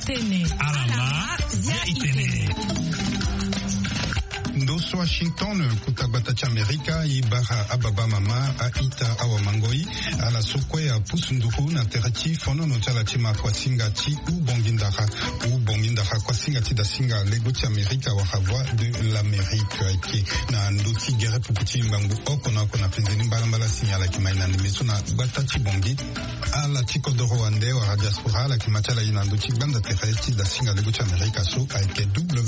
itene. Alama ya itene. Ndoso Washington kutabata cha Amerika ibara ababa mama aita awa mangoi ala sokwe ya pusunduhu na terati fono no chala chima kwa singa chi u bongindara kwa singa ti da singa lego ti Amerika wa havwa de l'Amérique ki na ndoti gere puputi mbangu oko na penzeni mbala signala ki maina ni mesuna bata ti bongi ala chiko do Rwanda wa diaspora la ki machala ina ndoti banda terati da singa lego ti Amerika so aike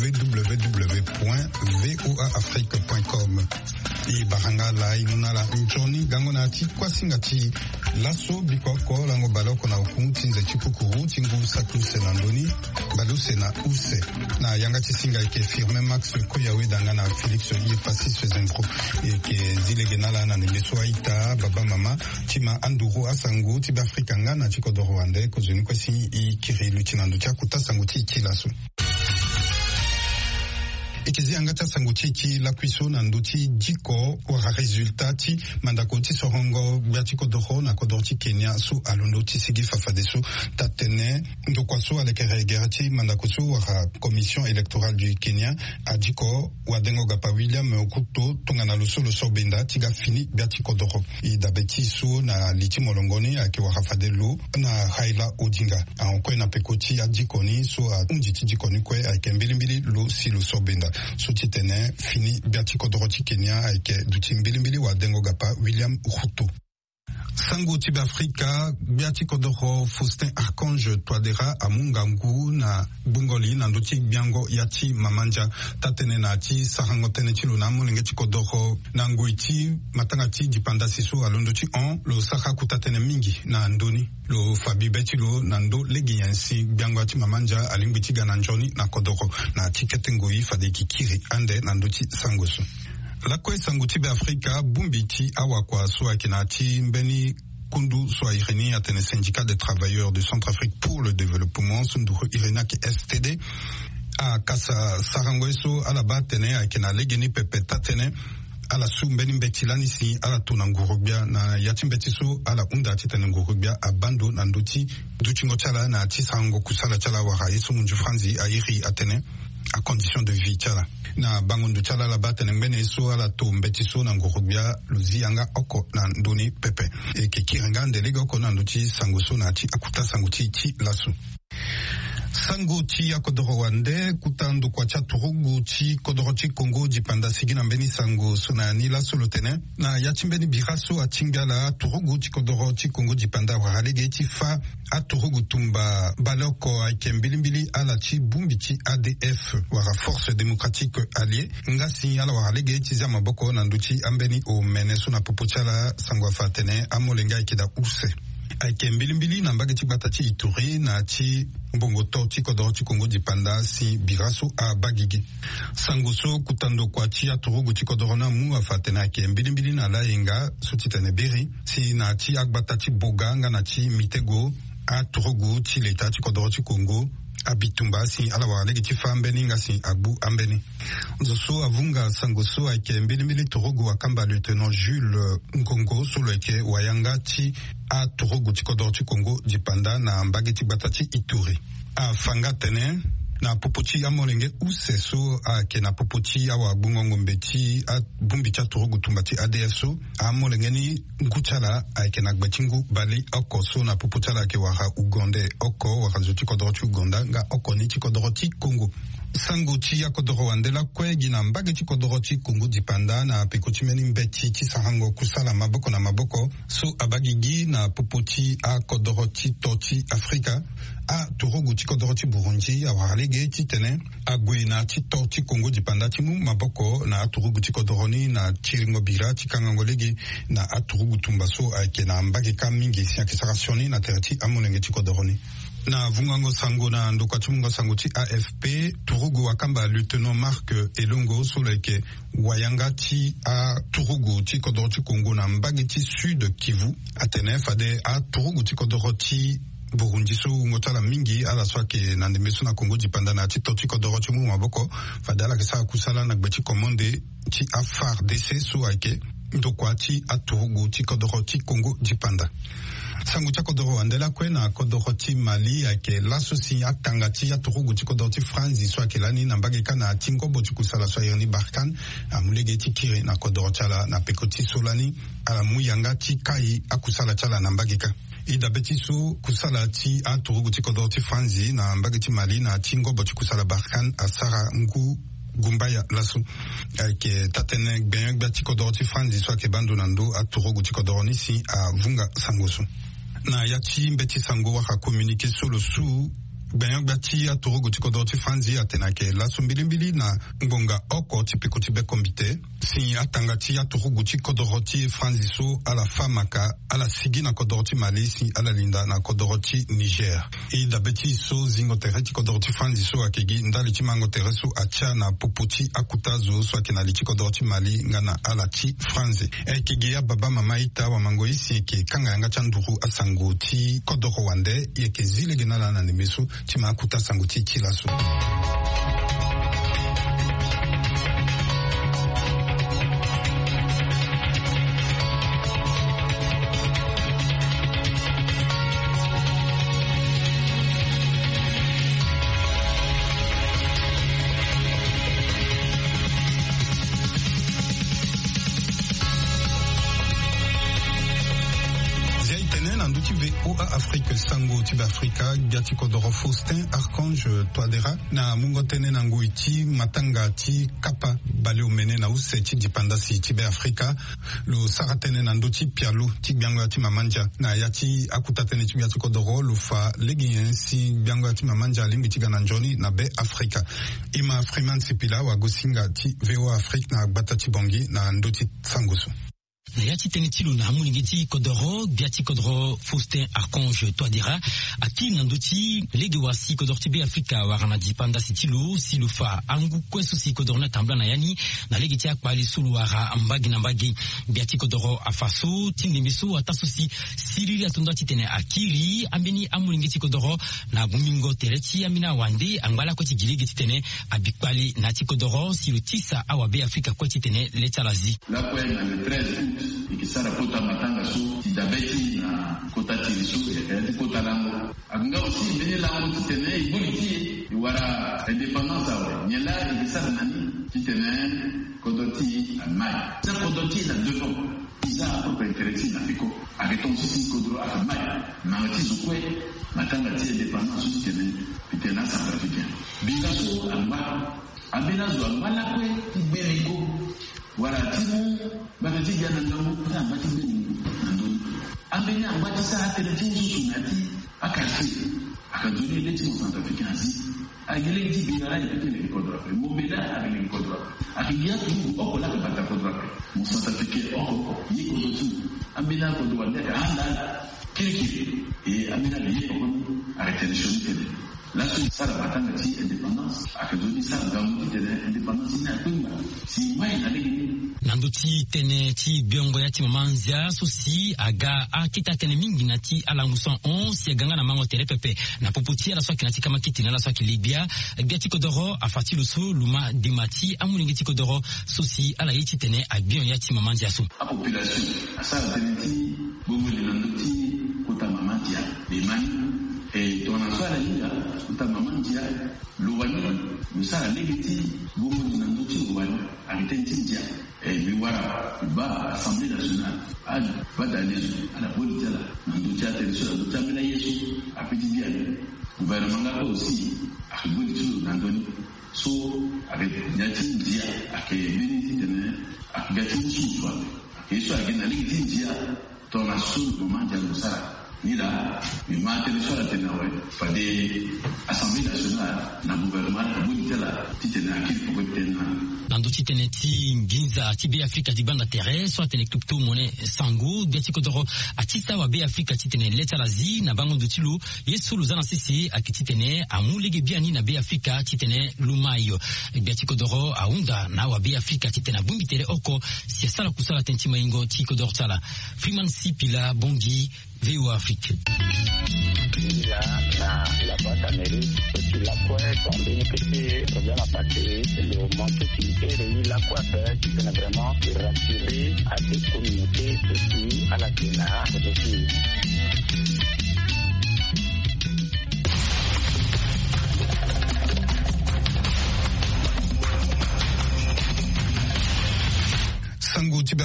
www.voaafrique.com i baranga la inunala njoni gango na ti kwa singa ti laso bikoko lango baloko na ukunti nze chikukuru tingu sakuse na ndoni baluse na use na yanga ti singa ike firme Max Koyawe danga na Felix ye Pacis Fezentro ike zile genala na nimeso aita baba mama tima anduru asango ti Afrika nga na chiko do Rwanda ko zuni kwa si i kirilu tinando cha kutasango ti laso ikizi angata sanguchi la kuiso na nduti jiko wa resultati mandakoti sorongo biatiko doho na kodorti Kenya su alondoti sigi fafadeso tatene ndokwaso alekeregerati mandakoso wa commission électorale du Kenya adiko wadengo gapa William Okuto tongana lusolo sobenda tiga fini biatiko doho idabeti su na liti molongoni ake wa hafadelo na Raila Odinga ankwe na pekoti adiko ni so unjiti jikoni kwe ake mbilimbili lo silo sobenda Soti tene fini biatiko doroti Kenya aike duti mbilimbili wa dengo gapa William Ruto. Sango tibe Afrika biatiko doro Faustin Archange Touadéra amungangu na bungoli na nduti biango yati mamanja tatene na ti sarango tene ti luna mulenge tiko doro na nguiti matangati dipanda siso alonduti on lo saka kutatene mingi na ndoni lo fabi betilo na ndo legi yansi biango yati mamanja alingwiti gananjoni na kodoro na tiketengoi fadeki kiri ande na nduti sangoso. La kwe sanguti be Afrika bumbiti awa kwa soa kinati mbeni kundu soa ireni atene syndicat des travailleurs de Centrafrique pour le développement sunduru irena ki STD a kasa sarangweso ala batene akina legeni pepe tatene ala su mbeni mbetilani si ala tuna ngurubia na yati mbetiso ala unda atitene ngurubia abando na nduti duchingo chala na tisango kusala chala wara yesu munju franzi airi atene à condition de vie chala na bangundu chala la batene mbene so ala to mbetiso na ngurubia luzianga oko na ndoni pepe e ke kirenga ndelega oko na nduti sanguso na ti akuta sanguti ti lasu sango ti ya kodoro wande kutandu kwa chaturugu ti kodoro ti Kongo dipanda sigina mbeni sango sona nila solotene na yachimbeni biraso atingala turugu ti kodoro ti Kongo dipanda waralege ti fa aturugu tumba baloko aike mbilimbili ala ti bumbi ti ADF wara force démocratique alliée ngasi ala waralege ti zama boko na nduti ambeni o mene sona popochala sango afatene amolenga ikida use aike mbilimbili na mbage ti batati Ituri na ti mbongo to ti kodoro ti Kongo dipanda si biraso a bagigi sangoso kutando kwa ti aturugu ti kodoro na mu afatena aike mbilimbili na laenga so ti tene beri si na ti agbata ti boga nga na ti mitego aturugu ti leta ti kodoro ti Kongo abitumba si ala waralege ti fa ambeni nga si agbu ambeni nzoso avunga sangoso aike mbilimbili turugu wakamba lieutenant Jules Nkongo solo eke wayanga ti a turugu ti kodoro ti Kongo dipanda na mbage ti gbata ti Ituri a fanga tene na popoti amolenge useso ake na popoti awa bungongo mbeti a bumbi cha turugu tumba ti ADF so amolenge ni nguchala ake na gbetingu bali oko so na popotala ake wara Ugonde oko wara zoti kodoro ti Uganda nga oko ni ti kodoro ti Kongo sango ti ya kodoro wandela kwegi na mbage ti kodoro ti Kongo dipanda na pekoti meni mbeti ti sarango kusala maboko na maboko so abagigi na popoti a kodoro ti to ti Afrika a turugu ti kodoro ti Burundi a waralege ti tene agwe na ti to ti Kongo dipanda ti mu maboko na turugu ti kodoro ni na tiringo bira ti kangangolege na a turugu tumba so ake na mbage ka mingi si akisarasioni na tere ti amonenge ti kodoro ni na vungango sango na ndokwa tumungo sango ti AFP turugu wakamba lieutenant Marc Elongo soleke wayanga ti a turugu ti kodoro ti Kongo na mbage ti sud Kivu atene fade a turugu ti kodoro ti Burundi so ngotala mingi ala swake na ndemeso na Kongo dipanda na ti toti kodoro ti mu maboko fadala kesa kusala na gbeti commande ti afar DC so ake ndokwa ti aturugu ti kodoro ti Kongo dipanda sangucha kodoro andela kwena kodoro ti Mali ake l'asoci atangati ya turugu ti kodoro ti France so ake lani na mbage kana tingo bochi kusala so yoni Barkan amulege ti kiri na kodoro chala na pekoti solani ala muyanga ti kai akusala chala na mbage ka ida betisu kusala ti aturugu ti kodoro ti France na mbage ti Mali na tingo bochi kusala Barkan asara ngu Gumbaya lasu ke tatene gbenyek bati kodoro ti France so ake bandu nando aturugu ti kodoro nisi a vunga sangosu na yati mbeti sango waka communiquer sur le sous benyak bati aturugu ti kodoro ti France atena ke lasu mbilimbili na ngonga oko ti peko ti be komite si atanga ti aturugu ti kodoro ti France so ala famaka ala sigi na kodoro ti Mali si ala linda na kodoro ti Niger e da beti so zingo tere ti kodoro ti France so akegi ndali ti mango tere so atia na popoti akutazo so akena li ti kodoro ti Mali ngana ala ti France e kegi ya baba mama ita wa mango isi ke kanga yanga chanduru asango ti kodoro wande ye ke zile genala na nemesu ti makuta sango ti kilaso. Afrique sango tiba Afrika gati kodoro Faustin Archange Touadéra na mungo tene na nguiti matanga ti kapa bale omene na use ti dipandasi tibe Afrika lo saratene na ndoti pialu ti biango ti mamanja na yati akuta tene ti biati kodoro lo fa legien si biango ti mamanja limbi ti gana njoni na be Afrika ima Freeman Sipila wa gosinga ti VO Afrique na gbata ti bongi na ndoti sangosu. Yati tenetilu na hamuningiti kodoro biati kodoro Faustin Archange Touadéra aki nanduti legewasi kodoro tibe Afrika warana dipanda sitilu silufa angu kwesu si kodoro na tambla na yani na legiti akpali sulu wara ambagi na mbagi biati kodoro afaso tindemiso atasusi siriri atunda titene akiri ambeni amuningiti kodoro na gumingo tereti amina wande angala kwa tigiligi titene abikpali na tikodoro silu tisa awabe Afrika kwa titene letalazi la kwena le 13 ikisara kota matanga so tidabeti na kota tirisu ya kota lango agunga usi mbele lango titene ibuliti iwara independence awe nyela ikisara nani titene kodoti amai sa kodoti la devant isa propre interesi na fiko aketon sisi kodro amai mangati zukwe matanga ti independence titene pitena Centrafricain bila so amba abena zo amala kwe ibelego wala timu batati jana ngamu na batinde ndoni ambenya ambati saa television sunati akasi akadoni leti Centrafricain agile ti binara ipetele kodra mobela agile kodra akigia tu okola bata kodra mu Centrafricain oko ni kodotu ambena kodwa ndeka anda kiriki e ambena liye kokoni arretention tele la sara batanga ti independence akadoni sara ngamu tele independence ina kwimba si mai na ligi nanduti tene ti biongo ya ti mamanzia sosi aga akita tene mingi na ti alanguson 11 ganga na mango tere pepe na popoti ala swaki na ti kama kiti na la swaki Libya biati kodoro afati luso luma dimati amulingi ti kodoro sosi ala yiti tene a bion ya ti mamanzia so a population asara tene ti bongo le nanduti kota mamanzia bemani e tona swala linga kota mamanzia luwani musara legiti bongo le nanduti luwani alitentindia et voilà ba assemblée nationale a pas d'aller à la politique là nous doit être sur le terminal yesu a petit bien gouvernement là aussi a politique dans donné so avec nyati dia a que bénéfice de a gati sous soit et so a que na ligi dia ton asso moment de ça ni là mais maintenant sur la tenawe fa des assemblée nationale na gouvernement la politique là titena qu'il faut que nando titene ti nginza ti be Afrika di banda terre so tene crypto monnaie sango biati kodoro atista wa be Afrika titene letalazi na bango ndutilu yesu luzana sisi akititene amulege biani na be Afrika titene lumayo biati kodoro aunda na wa be Afrika titena bumbitere oko si sala kusala tenti maingo ti kodoro tala Freeman Sipila bongi VO Afrique la boîte amérique tu la quoi ton bénéficier bien la partie le manque et la quoi faire qui est vraiment rassurer à des communautés aussi à la Guinée aussi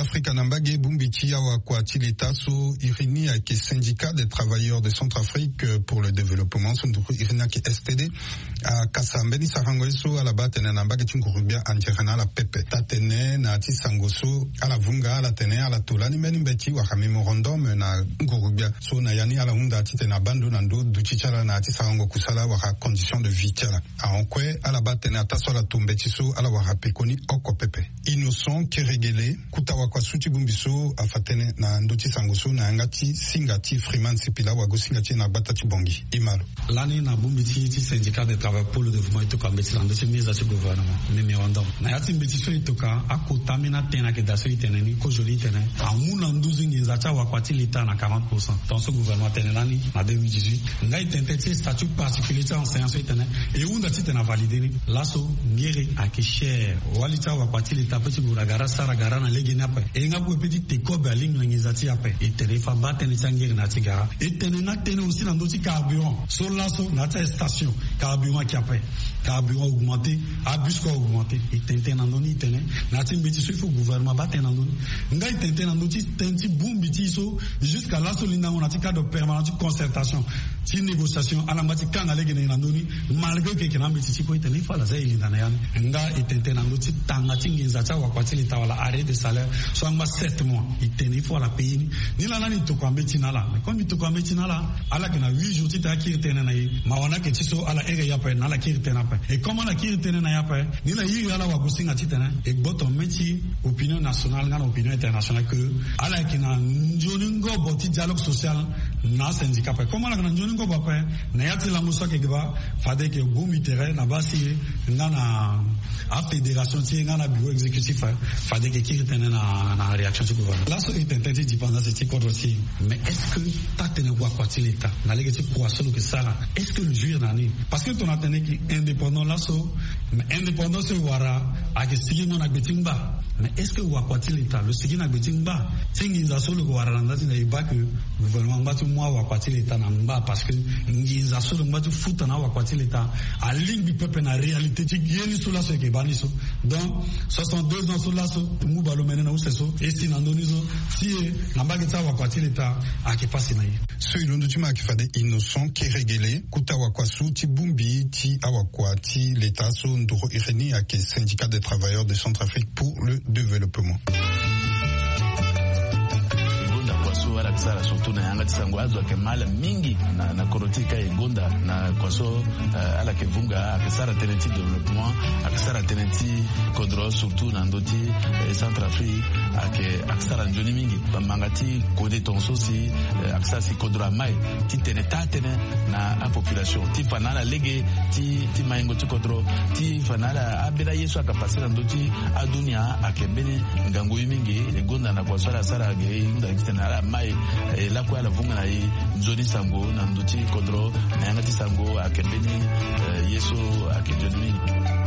Africa Nambage Bumbiti Awa Kwati l'État sous Irinia qui est syndicat des travailleurs de Centrafrique pour le développement, son Irinia qui est STD, à Kasambeni Sarangoso, à la Batene Nambage Tinkurubia, Antirana, la Pepe, Tatene, Nati Sangoso, à la Vunga, à la Tene, à la Tolani, Menibeti, Waka Memorandum, na Ngurubia, so Nayani, à la Hunda, Titena Bando, Nando, Duchichala, Nati Sarango Kusala, Waka condition de vie, à Onkwe, à la Batene, à Tassola Tumbetiso, à la Waka Pekoni, Oko Pepe. Innocent, Keregele, Kutawa Kwasuti Bumbiso, Afatene, na Ndoti Sangoso, na Ngati, Singati, Freeman Sipila, Wago Singati, na Batati Bongi, Imalo. L'année, na Bumbiti, syndicat de travail pour le développement, et tout comme Betty Landesi, mise à ce gouvernement, mémorandum. Na Yati Mbetiso, et tout cas, à Kotamina, Tena, Kedaso, Itene, Kojoli, Tene, à Mouna Ndouzi, Nizacha, Wakwati, l'État, na 40%. Dans ce gouvernement, Tenelani, en 2018. Nga Itente, statut particulier, en séance, Itene, et où n'a-t-il tena validé, l'asso, Niere, à Kécher, Walita, Wakwati, l'État, petit Gouragara, Saragara, na Legenape, et nga petit Tekobe, à Ling, Nizati, Ape, et Tenefa, Batene, Tangir, Natigara, et Tenena, Tene aussi, dans d'autres carburant, sur l'asso, Nata station, carburant qui appelle, carburant augmenté, abus quoi augmenté, et Tenten, Nandoni, Tene, Natim, Bétis, il faut gouvernement, Batene, Nandoni, Nga, Tenten, Nandoti, Tenti, Boum, Bitiso, jusqu'à l'asso, Linda, on a tika de permanente concertation, si négociation, à la matière, quand on a Nandoni, malgré que Kenam, Bétis, il Tene, il faut la Zay, Linda, Nga, et Tenten, Nandoti, Tangating, Zacha, Wakwati, l'État, la arrêt de salaire, soit en bas 7 mois, il Tene, il faut la payer, ni la nani, to kwambe tinala, mais comme il to kwambe tinala, à la Kena, 8 jours, tu as qui Tene, Mawana, que tu sois à la Ere Yape, na la Kiri Tene, et comment la Kiri Tene, Yape, ni la Yiri, à la Wagousing, à Titane, et bottom métier, opinion nationale, n'a opinion internationale, que, à la Kena, Njoningo, boti dialogue social, na syndicat, comment la Njoningo, Bapé, Nayati la Moussa, qui va, fade que Boumi Terre, na Bassi, na a fédération, na bureau exécutif, fade que Kiri Tene, na réaction du gouvernement. Là, c'est une interdit dépendance, c'est quoi aussi. Mais est-ce que t'as tenu quoi l'État? N'a l'égalité quoi seul que ça là? Est-ce que le juge n'en est? Parce que ton atteint qui indépendant là, mais indépendant c'est Wara, à que si on a betimba. Mais est-ce que Wakwati l'État, le Sigi n'a betimba? C'est une inzation le Wara, n'a pas que le gouvernement bat tout moi Wakwati l'État n'a pas parce que une inzation le bat tout fout en Wakwati l'État. À ligne du peuple na réalité, tu gagnes sur la ce qui est banni. Donc 62 ans sur la ce, Mouba le mène où c'est ça. Et si n'en donne si n'a pas que ça Wakwati l'État à qui passe naïe. Celui l'on dit qui fait des innocents qui réglé, Kutawakwasu, ti Bumbi, ti Awakwati, l'État son Ndoro Ireni à qui syndicat des travailleurs de Centrafrique pour le développement. Sara surtout na yanga tisangoazo akemala mingi na korotika igonda na kwaso ala kevunga akisara teneti développement akisara teneti kodro surtout na ndoti Centrafrique akisara njoni mingi bamangati kode tonso si akisara si kodro mai ti teneta tene na a population ti fanala lege ti maingo ti kodro ti fanala abela yesu akapasira ndoti adunia akebene ngango mingi igonda na kwaso ala sara ge inda kitena mai la kwa la vunga na nzoni sango na nduti kodro na yanga ti sango akebeni yeso akejoni.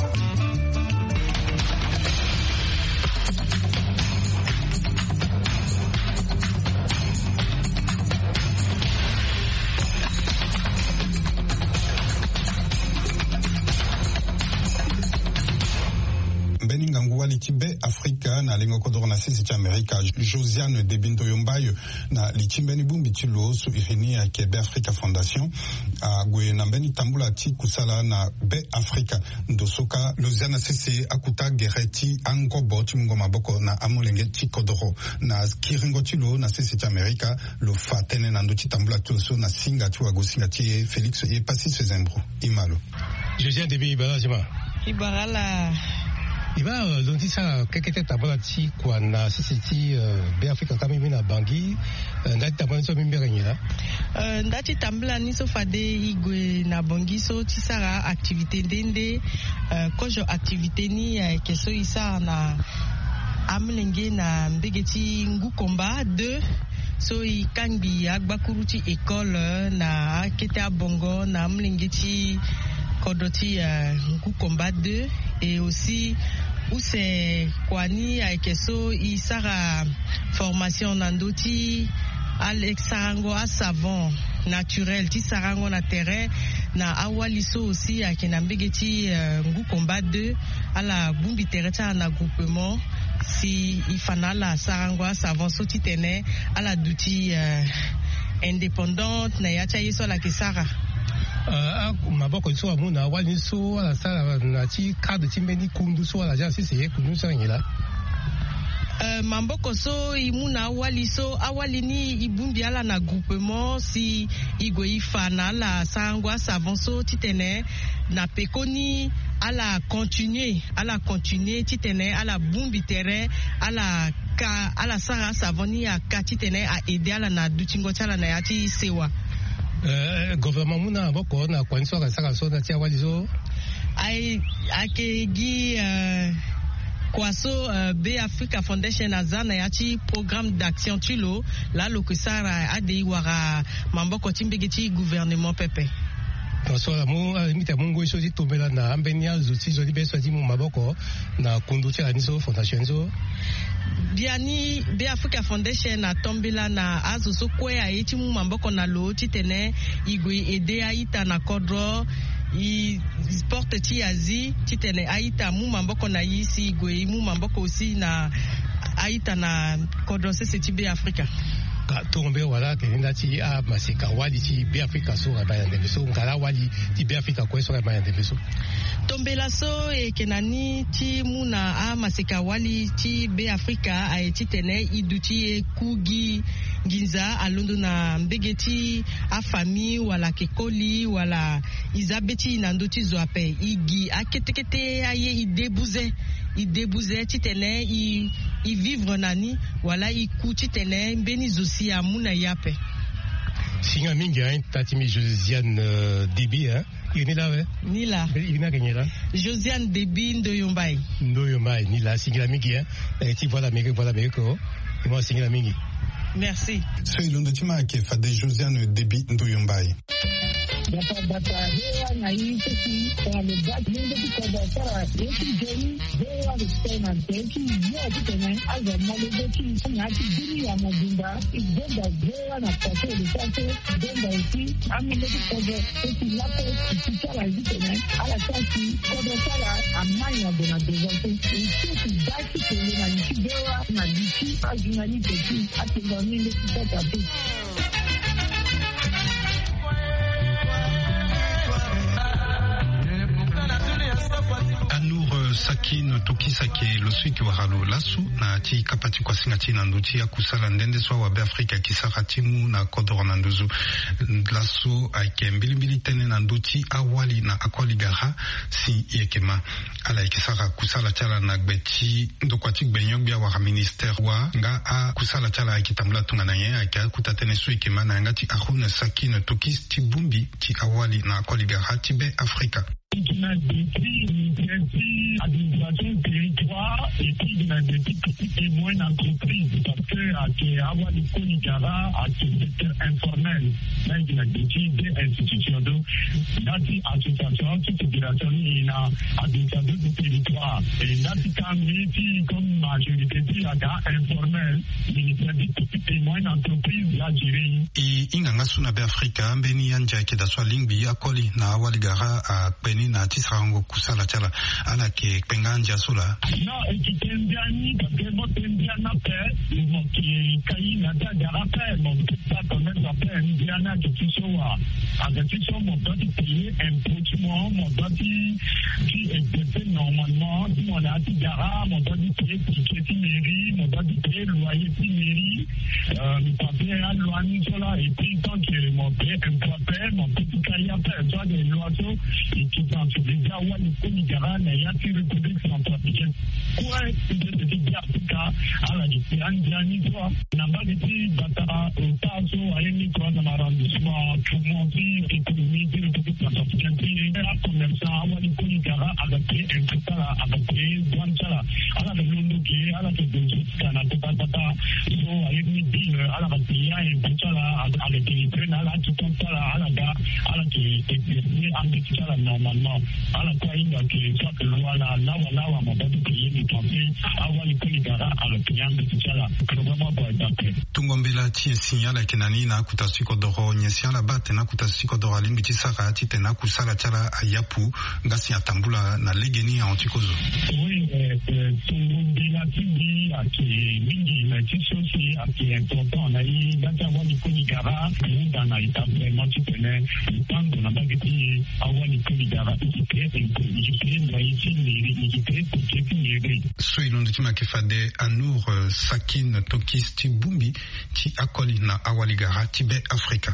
Litimbe Africa na lengo kodoro na sisi cha Amerika Josiane Debinto Yombayo na litimbe ni bumbi tilo su irini ya Kebe Africa Foundation gwe na mbeni tambula ti kusala na Be Africa ndosoka Lozana sisi akuta gereti ango boti mungo maboko na amulenge ti kodoro na kiringo tilo na sisi cha Amerika lo fatene na ndoti tambula tilo so na singa ti wago singa ti Felix e pasi se zembro imalo Josiane Debi Ibala jema Ibarala Iba donti sa kekete tabala ti kwa na sisi Be Africa kami mina bangi ndati tabala so mimbe renyela ndati tambla ni so fade igwe na bangi so ti sara activité ndende kojo activité ni keso isa na amlenge na mbegeti ngukomba 2 so ikangi agbakuru ti école na kete abongo na amlenge ti kodoti ngukomba 2 et aussi où c'est kwani aikeso isara formation nandoti Alexarango a savon naturel ti sarango na terrain na awaliso aussi akina mbegeti ngu combat 2 ala bumbi tereta na groupement si ifana la sarangwa savanso titene ala duti indépendante na yacha yiso la kisara maboko so amuna wali so ala sala na ti cadre ti mbeni kundu so ala ja sisi kundu so ngila mamboko so imuna awali so awali ni ibumbi ala na groupement si igo ifana la sangwa savanso titene na pekoni ala continuer titene ala bumbi terrain ala sara savoni a katitene a aider ala na dutingo chala na yati sewa gouvernement muna boko na kwanso ka saka so na tia wali so ai akegi kwaso Be Africa Foundation azana yati programme d'action tulo la lokisara ade wara mamboko timbegeti gouvernement pepe so la mo limite mongo so ti tombela na ambenia zuti zo libeso di mo maboko na konduti la niso fondation zo biani Be Africa Foundation na tombela na azo so kwe a eti mu mamboko na lo titene igwe ede aita na kodro i porte ti azi titene aita mu mamboko na yisi igwe mu mamboko aussi na aita na kodro sesi Be Africa ka tombe wala ke nda ti a masika wali ti Be Africa so ba yande beso ngala wali ti Be Africa ko so ba yande beso tombela so e kenani ti muna a masika wali ti Be Africa a eti tene iduti e kugi ginza alondo na mbegeti a famille wala kekoli wala izabeti na ndoti zo ape igi aketekete aye idebuze titene i vivre nani wala i ku titene mbeni zosi ya muna yape singa mingi tatimi Josiane Debi ini la we nila ina kenyela Josiane Debi ndoyombai nila singa mingi ti voilà meko moi singa mingi. Merci. So ilondo tima ke fa de Josiane Debi ndoyombai. Data hewa na hii sisi kwa mebaki nende kikoda sara yetu jeni hewa ristena teki yote tena aza malebeki na hati dini ya mabunda igenda hewa na pase lisase igenda usi amile kikoda sisi lapo kichala hizi tena ala kasi koda sara amanya dona devote usi baki tena na nchi hewa na nchi ajunali teki ati ngamile kikoda teki Sakin Tokisake losiki waralo lasu na ti kapati kwa singati na nduti ya kusala ndende swa wa Be Africa kisara timu na kodoro na nduzu lasu ake mbilimbili tene na nduti awali na akwali gara si yekema ala ikisara kusala chala na gbeti ndokwati gbenyok bia wara minister wa nga a kusala chala akitamula tunga na nye ake kutatene su yekema na ngati ahuna Sakin Tokis ti bumbi ti awali na akwali gara ti Be Africa. Qui a décrit une administration territoire et puis il a décrit petites et moyennes entreprises parce que à avoir des Konigara à ce secteur informel là il a décrit des institutions donc là c'est association toute fédération il a administration du territoire et là c'est comme majorité de la gare informel ministère des petites et moyennes entreprises là géré inganga suna Be Africa mbeni yanja ke daswa lingbi akoli na awali gara a peni na tisarango kusala chala ala ke penganja sula no ekitendiani kakemo tendiana pe mo ki kai na da darape mo ta connaître la pe indiana de tisowa agatiso mo doti payer impotement mo doti qui est normalement mon a ti gara mo doti payer ticket mairie mo doti payer loyer mairie mi papier à loyer sola et puis tant que mon payer impôt mon petit cahier pe soit des loyers et qui déjà wali Konigara na yati République centrafricaine kwa ndio ndio Afrika ala jiani kwa na mbali batara utazo ayeni kwa na arrondissement tumonti économie de République centrafricaine et commerçant wali Konigara adapté imputala adapté douanchala ala de londo qui ala de kana tata so yemi deal ala ka pia e butala ala ke trena ala tu tala ala da ala ke exercer ambitala normalement ala kwa inga ke chaque loi la lawa mabadi ke yemi tante awali kuligara ala pia ambitala vraiment kwa d'après tungombela tie signala kenani na kutasiko doro nyesiala bate na kutasiko doro limbiti saka titena kusala chala ayapu ngasi atambula na legeni ya antikozo. Oui, tungombela tindi aki mingi na tisosi aki important na i datawa ni kuligara muda na ita vraiment titene tango na bageti awali kuligara ikipre na iti ni ikipre kukepi ni Soilondo tima kifade Anour Sakin Tokis Tibumbi ti akoli na awaligara Tibet Afrika.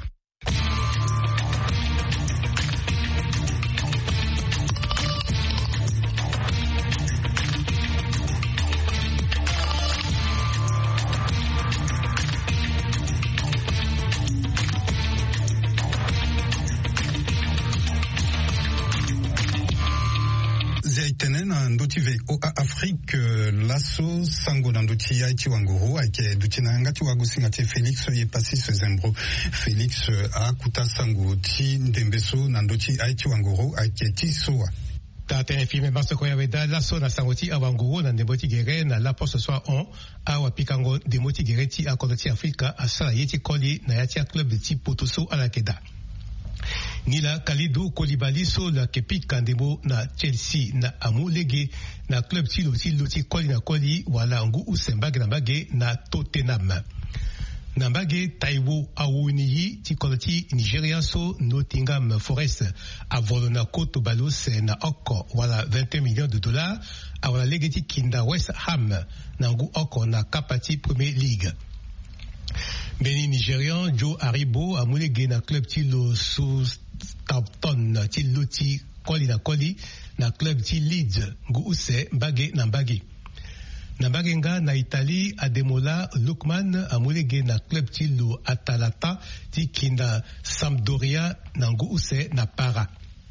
Ndotive oa Afrique lasso sango nandoti yaiti wanguru ake dutina ngati wagusinga te Felix ye pasi se zembro Felix akuta sango ti ndembeso nandoti yaiti wanguru ake ti soa Tata filme baso ko yaweda lasso na sangoti awanguru na ndemboti gere na la poste soit on awa pikango ndemboti gere ti akodoti Afrika asala yeti koli na yati club de ti Potoso alakeda Nila Kalidou Koulibaly so la kepika ndembo na Chelsea na amulege na club tilo ti koli na koli wala ngu usembage na bage na Tottenham. Na bage Taiwo Awoniyi ti koloti Nigeria so Nottingham Forest avolo na Koto Balos na oko wala $21 millions awala lege ti kinda West Ham na ngu oko na kapati Premier League. Beni Nigérian Joe Aribo amulege na club tilo Southampton tilo ti koli na koli na club ti Leeds ngu use mbage na mbage. Na mbage nga na Italie Ademola Lookman amulege na club tilo Atalanta ti kinda Sampdoria na ngu use na para.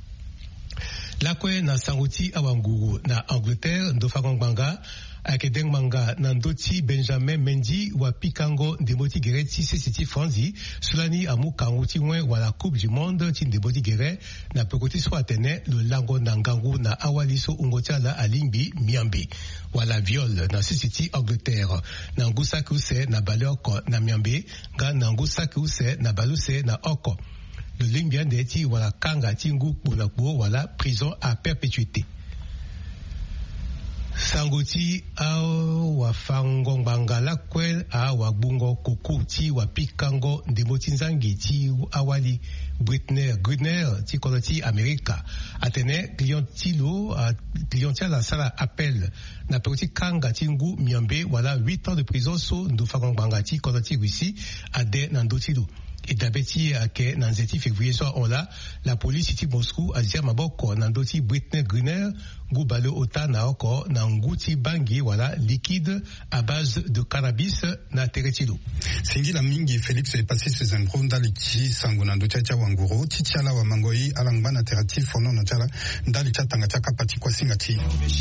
Lakwe na sanguti awanguru na Angleterre ndofagongbanga akedeng manga na ndoti Benjamin Mendy wa pikango ndemoti gere ti sisiti Franzi sulani amu kanguti mwe wala Coupe du Monde ti ndemoti gere na pekoti so atene le lango na ngangu na awaliso ungotiala alimbi miambi wala viol na sisiti Angleterre na ngusa kuse na baloko na miambi ga na ngusa kuse na baluse na oko le limbian de ti wala kanga tingu bonakbo wala prison à perpétuité. Sangoti wa fangongbanga lakwe wa bungo koko ti wa pikango ndemoti nzangi ti awali Britney Griner ti koloti Amerika atene clientela la sala appel na pekoti kanga ti ngu miambe wala 8 ans de prison so ndo fangongbanga ti koloti Russie ade na ndotilo. Et d'abeti ke na nzeti février so on la police ti Moscou azia maboko na ndoti Britney Griner ngu bale ota na oko na nguti bangi wala liquide à base de cannabis na teretilo. Singi la mingi Felix est passé ses embros ndali ti sango na ndoti cha wanguru ti tiala wa mangoi alangba na terati fono na tiala ndali cha tanga cha kapati kwa singa ti.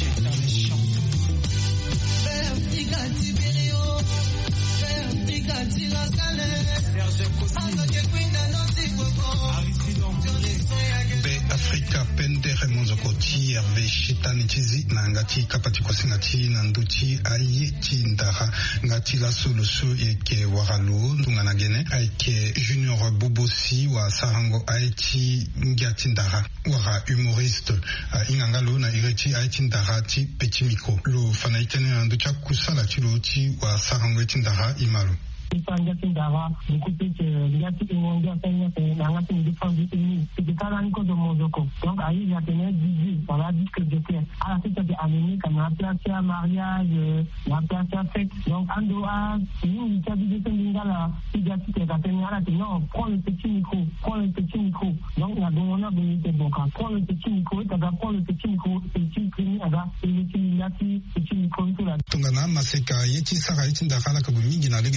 Afrika pendere monzoko ti Hervé Chitani tizi na ngati kapati kwa singati na nduti aye ti ndara ngati la solusu eke waralo ndunga na gene aike Junior Bobosi wa sarango aye ti ngati ndara wara humoriste ingangalo na ireti aye ti ndara ti petit micro lo fana itene na nduti kusala ti lo ti wa sarango ti ndara imalo. Ngati ndara nikupe ngati ngonga tanya ngati ndifanzi ni tikala niko do mozoko donc ayi ya tene DJ voilà disque de terre à la fête de année kana place mariage la place fête donc ando a ni tabi de ngala ngati te katenya ala te non prends le petit micro donc la dona bonite boka prends le petit micro prends le petit micro petit primi aga petit micro tout la tungana maseka yeti sara yeti ndakala ko mingi na legi ti mozoko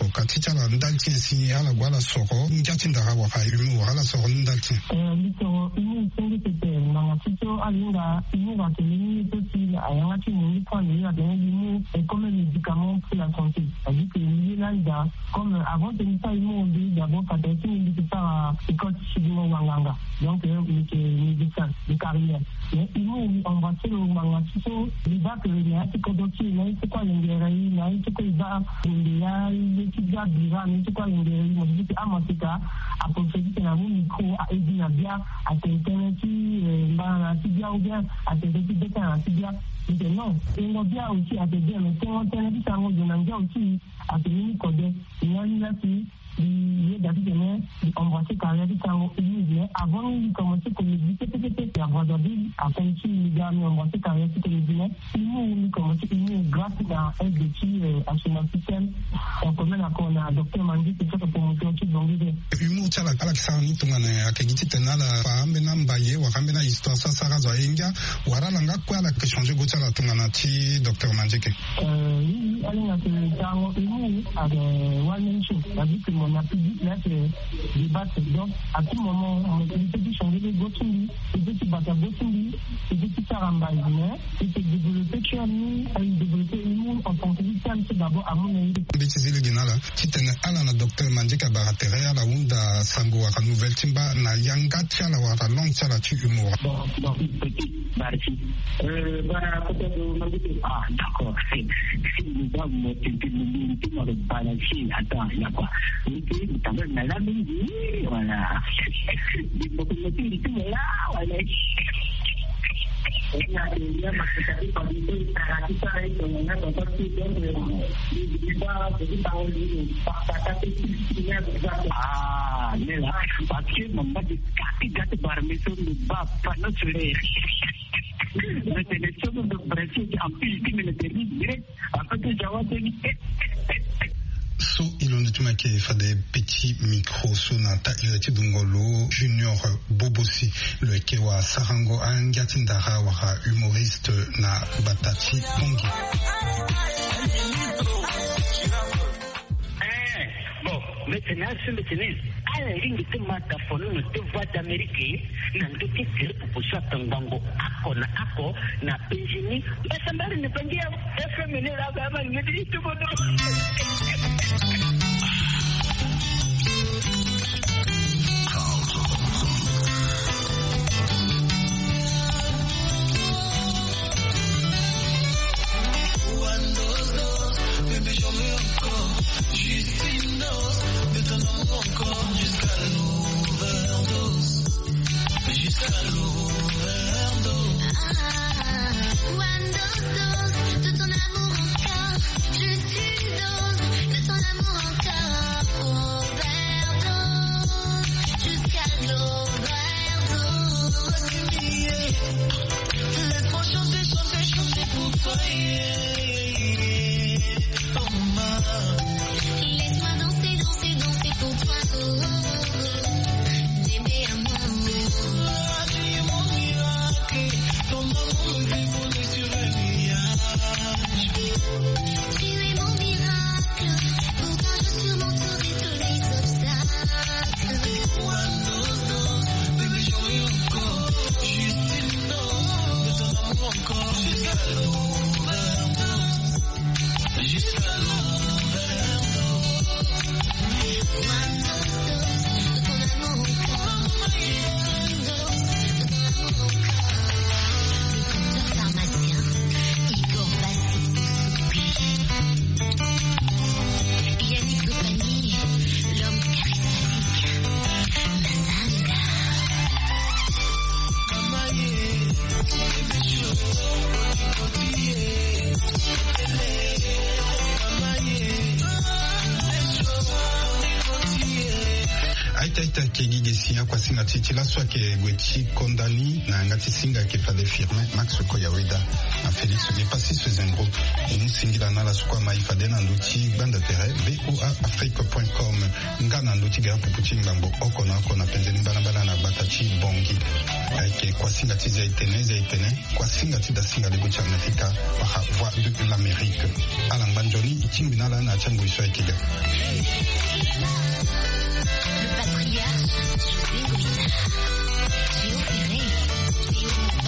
ko katita la ndalti si ala wala soro njatinda hawa ha yumu ala soro ndalti so ini singi tete na tito alinga ini va te ni toti ayanga ti ni kwa ni ya de ni et comme médicament pour la santé c'est-à-dire que ni là comme avant de ça ils m'ont dit d'abord quand tu ni de ça école chibino wanganga donc médecin de carrière mais ils m'ont embrassé le manga tito il va que il y a ce dossier là c'est quoi l'ingénierie là c'est quoi il va il y a l'étude d'abord c'est quoi l'ingénierie moi je dis amatika à profiter de la micro à aider la bien à internet la tibia ou bien à te décider la tibia non et on bien aussi à te dire mais quand on a dit ça on a aussi à te donner code il y a une aussi il y a d'abord embrasser carrière de ça avant de commencer comme dit avant d'abord après il y a embrasser carrière comme dit nous commencer grâce à un petit à son système on connaît la qu'on a docteur Mandi c'est ça pour montrer aussi donc humour tala ala kisani tungana akegiti tenala faambe nambaye wakambe na histoire ça sara zo enga waralanga kwa la changer go tala tungana ti docteur Mandi ke oui allez na tango humour avec one show c'est mon appétit là c'est débat donc à tout moment on peut changer les gotundi et petit bata gotundi et petit saramba mais c'est développer chami et développer humour en tant que victime c'est d'abord à mon avis petit zile ginala titene ala na docteur Mandi ka baratere ala unda sango wa nouvelle timba na yanga tiala wa long tiala tu humour donc petit barci bara côté de Mandi d'accord c'est nous avons tenté de balancer attends il y a quoi también me la bendición voilà porque me tiene là voilà ella tenía más que casi para ir a aquí para ir con una cosa y va a un para que nela parce que maman dit kaki gâte barmeso de baba no sure mais les choses de Brésil en plus qui me le permis direct après que j'avais so ilondutuma ke fade petit micro sonata ilati dungolo junior bobosi le kewa sarango angatindara wa humoriste na batati pongi bon maintenant sur le tennis à la ligne de mataphone de voix d'Amérique nando kile kuposha tangango ako na penjini basa mbali nipangia FM ni la baba ni tu bodo Sinya kwa singa titi la soa ke gwechi kondani na ngati singa ke fade firme Max Koyaweda na Félix Gepassi Sezengro inu singila na la sukwa maifade na nduti banda tere BOAafrique.com nga na nduti gara puputi ngambo oko na penzeni mbala na batachi bongi ke kwa singa tiza itene kwa singa tida singa de bucha Amerika wa voix de l'Amérique alanbanjoni itingina la na changu iswa ikiga Le patriarche, Léopold, Géo Ferré,